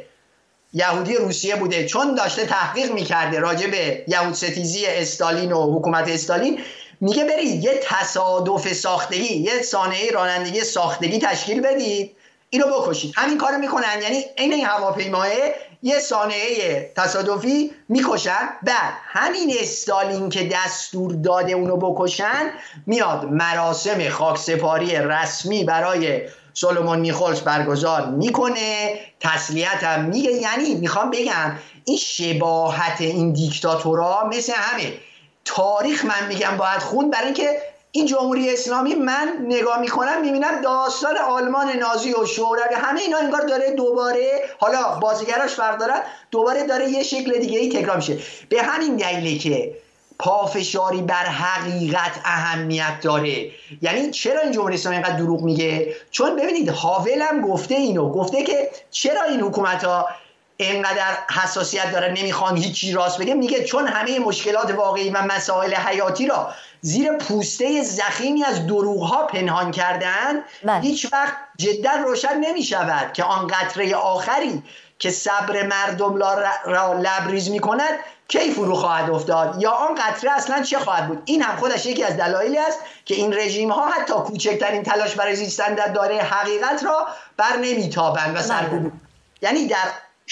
یهودی روسیه بوده، چون داشته تحقیق میکرده راجع به یهود ستیزی استالین و حکومت استالین، میگه برید یه تصادف ساختگی، یه صحنه رانندگی ساختگی تشکیل بدید، اینو بکشید. همین کارو میکنن، یعنی این هواپیماه یه صحنه تصادفی میکشن. بعد همین استالین که دستور داده اونو بکشن میاد مراسم خاکسپاری رسمی برای سولومون میخولز برگزار میکنه، تسلیت هم میگه. یعنی میخوام بگم این شباهت این دیکتاتورها مثل همه تاریخ من میگم باید خوند، برای اینکه این جمهوری اسلامی من نگاه میکنم میبینم داستان آلمان نازی و شوروی همه اینا انگار داره دوباره، حالا بازیگراش فرق دارن، دوباره داره یه شکل دیگه ای تکرار میشه. به همین دلیله که پافشاری بر حقیقت اهمیت داره. یعنی چرا این جمهوری اسلامی اینقدر دروغ میگه؟ چون ببینید هاول هم گفته اینو، گفته که چرا این حکومت ها اینقدر حساسیت دارن نمیخوان هیچی راست بگه. میگه چون همه مشکلات واقعی و مسائل حیاتی را زیر پوسته ضخیمی از دروغ‌ها پنهان کردن، هیچ وقت جدا روشن نمی‌شود که آن قطره آخری که صبر مردم را لبریز می‌کند کی فرو خواهد افتاد، یا آن قطره اصلا چه خواهد بود. این هم خودش یکی از دلایلی است که این رژیم‌ها حتی کوچکترین تلاش برای زیستن در دایره حقیقت را بر نمی‌تابند و سرکوب. یعنی در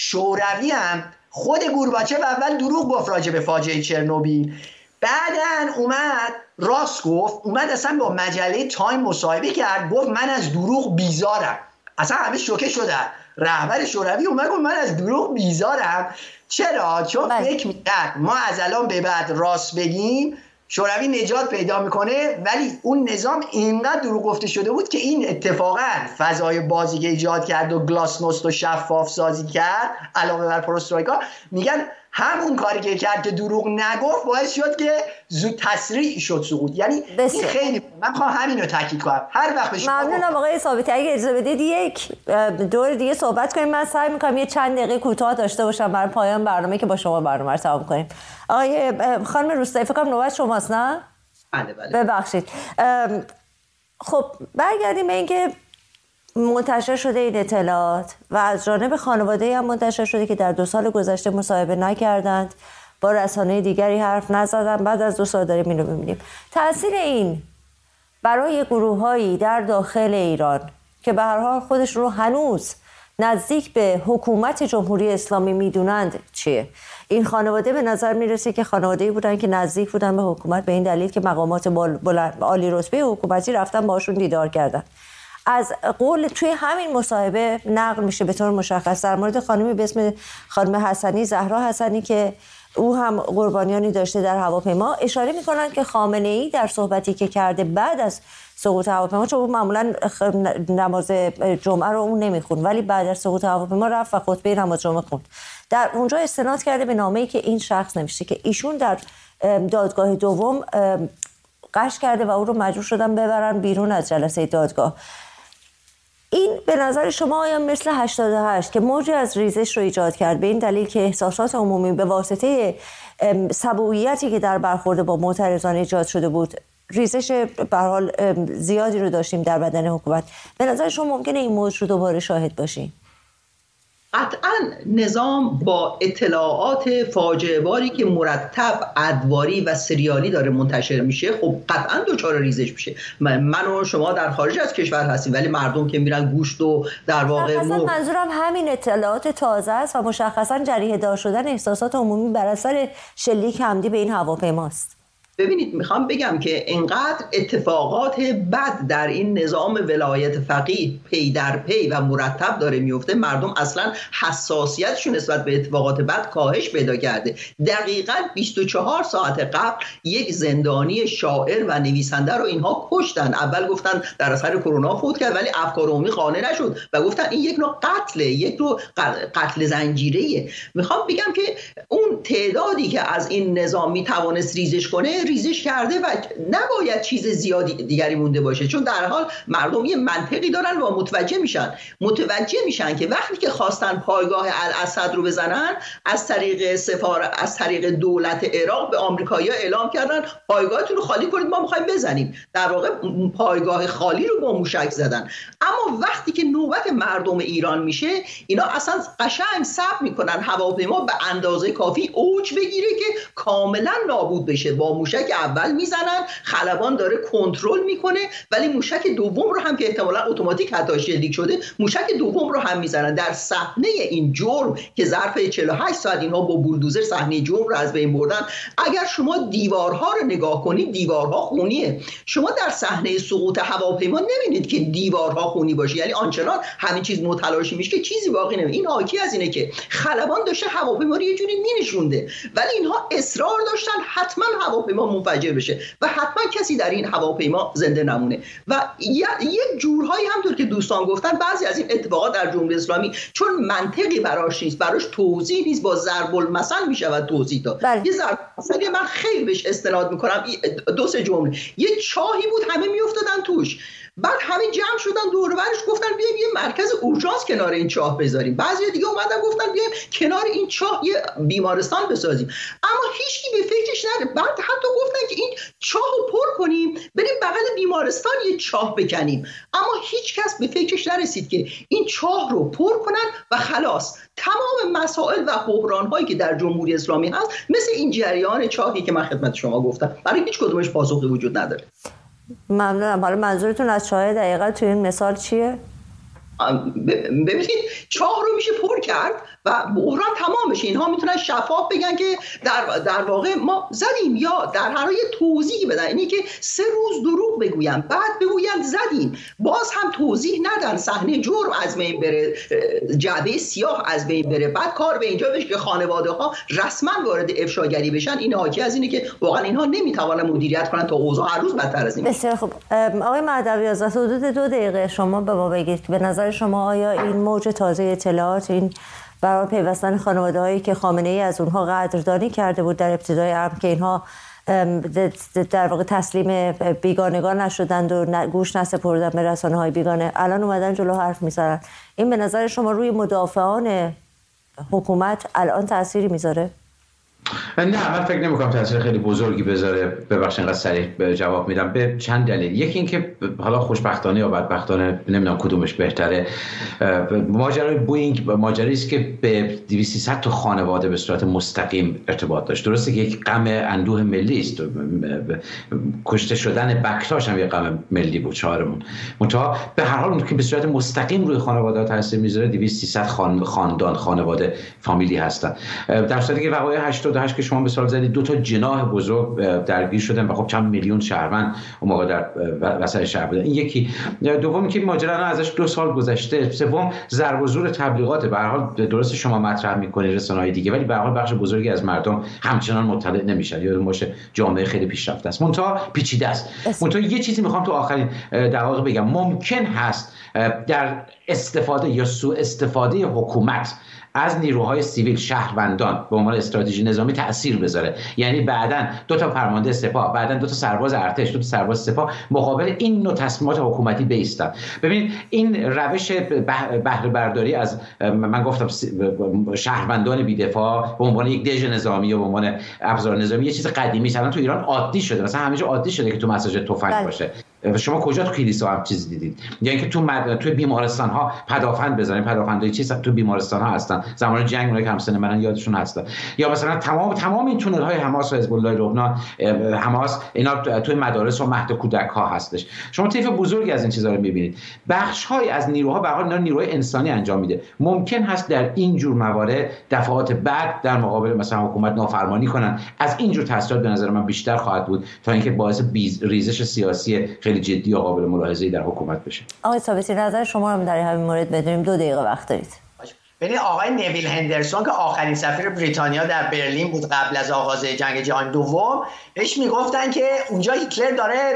شوروی هم خود گورباچف اول دروغ گفت راجع به فاجعه چرنوبیل، بعدن اومد راست گفت، اومد اصلا با مجله تایم مصاحبه کرد، گفت من از دروغ بیزارم. اصلا همه شوکه شدن. رهبر شوروی اومد گفت من از دروغ بیزارم. چرا؟ چون فکر می‌کرد ما از الان به بعد راست بگیم شوروی نجات پیدا میکنه، ولی اون نظام اینقدر دروغ گفته شده بود که این اتفاقا فضای بازی ایجاد کرد و گلاسنوست و شفاف سازی کرد علاوه بر پروسترویکا. میگن همون کاری که کرد که دروغ نگفت باعث شد که زود تسریع شد سقوط. یعنی این خیلی من خواهم همین رو تاکید کنم. هر وقت بشه ممنونم آقای ثابتی. اگه اجازه بدید یک دور دیگه صحبت کنیم. من سعی میکنم یه چند دقیقه کوتاه داشته باشم برای پایان برنامه که با شما برنامه رو تمام کنیم. آقای خانم روستایی فکر کنم نوبت شماست نه؟ بله بله. ببخشید. خب برگردیم به اینکه منتشر شده این اطلاعات و از جانب خانواده هم منتشر شده که در 2 سال گذشته مصاحبه نکردند، با رسانه دیگری حرف نزدند. بعد از 2 سال داریم اینو می‌بینیم. تأثیر این برای گروه‌هایی در داخل ایران که به هر حال خودشون رو هنوز نزدیک به حکومت جمهوری اسلامی میدونند چیه؟ این خانواده به نظر میرسه که خانواده‌ای بودن که نزدیک بودن به حکومت، به این دلیل که مقامات عالی رتبه حکومتی رفتن باشون دیدار کردن. از قول توی همین مصاحبه نقل میشه به طور مشخص در مورد خانمی به اسم خانم حسنی، زهرا حسنی، که او هم قربانیانی داشته در هواپیما، اشاره میکنن که خامنه‌ای در صحبتی که کرده بعد از سقوط هواپیما، چون اون معمولا نماز جمعه رو اون نمیخوند، ولی بعد از سقوط هواپیما رفت و خطبه نماز جمعه خوند، در اونجا استناد کرده به نامه‌ای که این شخص نوشته که ایشون در دادگاه دوم قش کرده و او رو مجبور شدن ببرن بیرون از جلسه دادگاه. این به نظر شما آیا مثل 88 که موجی از ریزش رو ایجاد کرد به این دلیل که احساسات عمومی به واسطه سبوییتی که در برخورد با معترضان ایجاد شده بود، ریزش به هر حال زیادی رو داشتیم در بدن حکومت، به نظر شما ممکنه این موج رو دوباره شاهد باشیم؟ قطعا نظام با اطلاعات فاجعه باری که مرتب ادواری و سریالی داره منتشر میشه، خب قطعا دچار ریزش میشه. من و شما در خارج از کشور هستیم، ولی مردم که میرن گوشت و در واقع منظورم همین اطلاعات تازه است و مشخصا جریحه دار شدن احساسات عمومی بر اثر شلیک حمدی به این هواپیماست. ببینید، میخوام بگم که انقدر اتفاقات بد در این نظام ولایت فقیه پی در پی و مرتب داره میفته، مردم اصلا حساسیتشون نسبت به اتفاقات بد کاهش پیدا کرده. دقیقاً 24 ساعت قبل یک زندانی شاعر و نویسنده رو اینها کشتن. اول گفتن در اثر کرونا فوت کرد، ولی افکار عمومی قانع نشد و گفتن این یک نوع قتله، یک نوع قتل زنجیره‌ایه. میخوام بگم که اون تعدادی که از این نظام میتوانست ریزش کنه ریزش کرده و نباید چیز زیادی دیگری مونده باشه، چون در حال مردم یه منطقی دارن و متوجه میشن که وقتی که خواستن پایگاه الاسد رو بزنن، از طریق دولت عراق به آمریکایی‌ها اعلام کردن پایگاهتون رو خالی کنید، ما می‌خوایم بزنیم. در واقع پایگاه خالی رو با موشک زدن. اما وقتی که نوبت مردم ایران میشه، اینا اصلا قشنگ صبر میکنن هواپیما به اندازه کافی اوج بگیره که کاملا نابود بشه. با موشک اول میزنن، خلبان داره کنترل میکنه، ولی موشک دوم رو هم که احتمالاً اتوماتیک حتی شلیک شده، موشک دوم رو هم میزنن. در صحنه این جرم که ظرف 48 ساعت اینها با بولدوزر صحنه جرم رو از بین بردن، اگر شما دیوارها رو نگاه کنید، دیوارها خونیه. شما در صحنه سقوط هواپیما نمیبینید که دیوارها خونی باشه، یعنی آنچنان همین چیز متلاشی میشه که چیزی باقی نمیمونه. این حاکی از اینه که خلبان داشته هواپیما رو یه جوری مینشونده، ولی اینها اصرار داشتن حتما هواپیما منفجر بشه و حتما کسی در این هواپیما زنده نمونه. و یک جورهایی همونطور که دوستان گفتن، بعضی از این اتفاقات در جمهوری اسلامی چون منطقی براش نیست، براش توضیح نیست، با ضرب المثل میشود توضیح داد. یه ضرب المثلی من خیلی بهش استناد میکنم، دو سه جمله. یه چاهی بود، همه میافتادن توش، بعد همه جمع شدن دور و برش، گفتن بیایم یه مرکز اورژانس کنار این چاه بذاریم. بعضی دیگه اومدن گفتن بیایم کنار این چاه یه بیمارستان بسازیم. اما هیچکی به فکرش نرسید. بعد حتی گفتن که این چاهو پر کنیم، بریم بغل بیمارستان یه چاه بکنیم. اما هیچ کس به فکرش نرسید که این چاه رو پر کنن و خلاص تمام مسائل و بحران‌هایی که در جمهوری اسلامی هست، مثل این جریان چاهی که من خدمت شما گفتم، برای هیچ کدومش پاسخی وجود نداره. ممنونم. حالا منظورتون از چاه دقیقا توی این مثال چیه؟ ببینید، چاه رو میشه پر کرد و بحران تمام بشه. اینها میتونن شفاف بگن که در واقع ما زدیم، یا در هر حال توضیح بدن. اینی که 3 روز دروغ بگوین، بعد بگوین زدیم، باز هم توضیح ندن، صحنه جرم از بین بره، جعبه سیاه از بین بره، بعد کار به اینجا بشه که خانواده ها رسما وارد افشاگری بشن. این حاکی از اینه که واقعا اینها نمیتوانن مدیریت کنن تا اوضاع هر روز بدتر از این. بسیار خوب. آقای مهدوی آزاد، حدود 2 دقیقه شما به ما بگید که به نظر شما آیا این موج تازه اطلاعات، این برای پیوستن خانواده هایی که خامنه‌ای از اونها قدردانی کرده بود در ابتدای امر که اینها در واقع تسلیم بیگانگان نشدند و گوش نسپردن به رسانه های بیگانه، الان اومدن جلو حرف میزنن، این به نظر شما روی مدافعان حکومت الان تأثیری میذاره؟ نه، من فکر نمی‌کنم تاثیر خیلی بزرگی بذاره. ببخشید انقدر سریع جواب میدم. به چند دلیل. یکی این که حالا خوشبختانه یا بدبختانه نمیدونم کدومش بهتره، ماجرای بوئینگ ماجرایی است که به 200 تا خانواده به صورت مستقیم ارتباط داشت. درسته که یک غم اندوه ملی است، کشته شدن بکتاش هم یک غم ملی بود شعارمون، منتها به هر حال اون که به صورت مستقیم روی خانواده تاثیر میذاره 200 خاندان خانواده فامیلی هستن. در صورتی که وقایع 88 که شما مثال زدید دو تا جناح بزرگ درگیر شدن و خب چند میلیون شهروند اون موقع در وسط شهر بودن. این یکی. دوم که ماجرا ازش 2 سال گذشته. سوم ضرب و زور تبلیغات. به هر حال درست شما مطرح میکنید رسانه‌های دیگه، ولی به هر حال بخش بزرگی از مردم همچنان مطلع نمیشن. یادتون باشه جامعه خیلی پیشرفته است، منتها پیچیده است. منتها یه چیزی میخوام تو آخرین دقایق بگم. ممکن هست در استفاده یا سوء استفاده حکومت از نیروهای سیویل شهروندان به عنوان استراتژی نظامی تأثیر بذاره. یعنی بعداً 2 تا فرمانده سپاه، بعداً 2 تا سرباز ارتش، 2 تا سرباز سپاه مقابل این نوع تصمیمات حکومتی بایستن. ببینید این روش بهره برداری از من گفتم شهروندان بی‌دفاع به عنوان یک دژ نظامی یا به عنوان ابزار نظامی یه چیز قدیمی است. الان تو ایران عادی شده، مثلا همه جا عادی شده که تو مساجد تفنگ باشه. شما کجا تو کلیسا هم چیزی دیدید؟ یا اینکه تو بیمارستان ها پدافند بزنید. پدافندای چیز تو بیمارستان ها هستن، زمان جنگ اونایی که همسن منن یادشون هستن. یا مثلا تمام این تونل های حماس و حزب الله لبنان، حماس، اینا تو مدارس و مهد کودک ها هستش. شما طیف بزرگی از این چیزا رو میبینید. بخش های از نیروها به هر حال نیروهای انسانی انجام میده. ممکن هست در این جور موارد دفعات بعد در مقابل مثلا حکومت نافرمانی کنن. از این جور تاثیرات به نظر من بیشتر خواهد بود تا اینکه باعث ریزش سیاسی خیلی جدی و قابل ملاحظه‌ای در حکومت بشه. آقای ثابتی نظر شما رو در همین مورد بدونیم. 2 دقیقه وقت دارید. ببین آقای نویل هندرسون که آخرین سفیر بریتانیا در برلین بود قبل از آغاز جنگ جهانی دوم، بهش میگفتن که اونجا هیتلر داره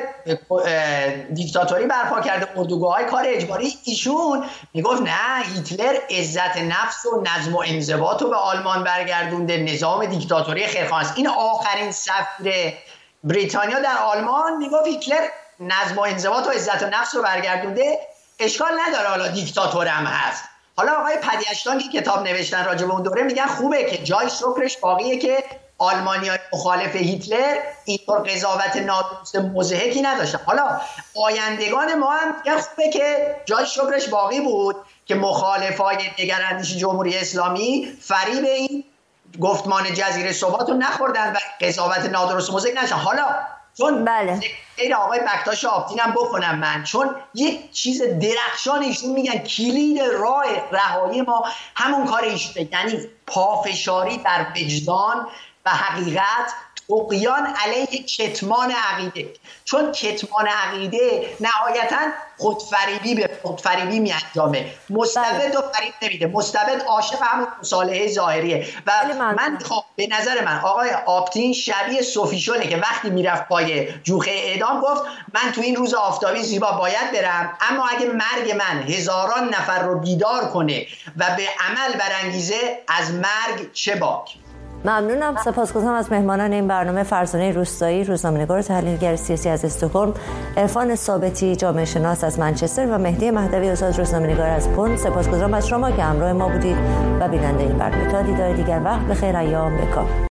دیکتاتوری برپا کرده، اردوگاه‌های کار اجباری. ایشون میگفت نه، هیتلر عزت نفس و نظم و انضباط رو به آلمان برگردونده، نظام دیکتاتوری خیرخواه است. این آخرین سفیر بریتانیا در آلمان میگفت هیتلر نظم و انضباط و عزت و نفس رو برگردونده، اشکال نداره حالا دیکتاتور هم هست. حالا آقای پدیشتان که کتاب نوشتن راجع به اون دوره میگن خوبه که جای شکرش باقیه که آلمانیای مخالف هیتلر اینطور قضاوت نادرست مضحکی نداشتن. حالا آیندگان ما هم میگن خوبه که جای شکرش باقی بود که مخالفای دگراندیش جمهوری اسلامی فریب این گفتمان جزیره ثبات رو نخوردن و قضاوت نادرست مضحک نشن. حالا چون غیر آقای بکتاش آبتینم بکنم من، چون یک چیز درخشان ایشون میگن کلید راه رهایی ما همون کار ایشونه، یعنی پافشاری بر وجدان و حقیقت، طغیان علیه کتمان عقیده. چون کتمان عقیده نهایتاً خودفریبی به خودفریبی میانجامه. مستبد و فریب نمیده. مستبد عاشق همون مصالحه ظاهریه. و من به نظر من آقای آبتین شبیه صوفی شله که وقتی میرفت پای جوخه اعدام گفت من تو این روز آفتابی زیبا باید برم، اما اگه مرگ من هزاران نفر رو بیدار کنه و به عمل برانگیزه از مرگ چه باک. ممنونم. سپاسگزارم از مهمانان این برنامه: فرزانه روستایی، روزنامه‌نگار و تحلیلگر سیاسی از استکهلم، عرفان ثابتی، جامعه شناس از منچستر و مهدی مهدوی، استاد روزنامه‌نگار از پل. سپاسگزارم از شما که همراه ما بودید و بیننده این برنامه. تا دیدار دیگر، وقت بخیر، ایام بکام.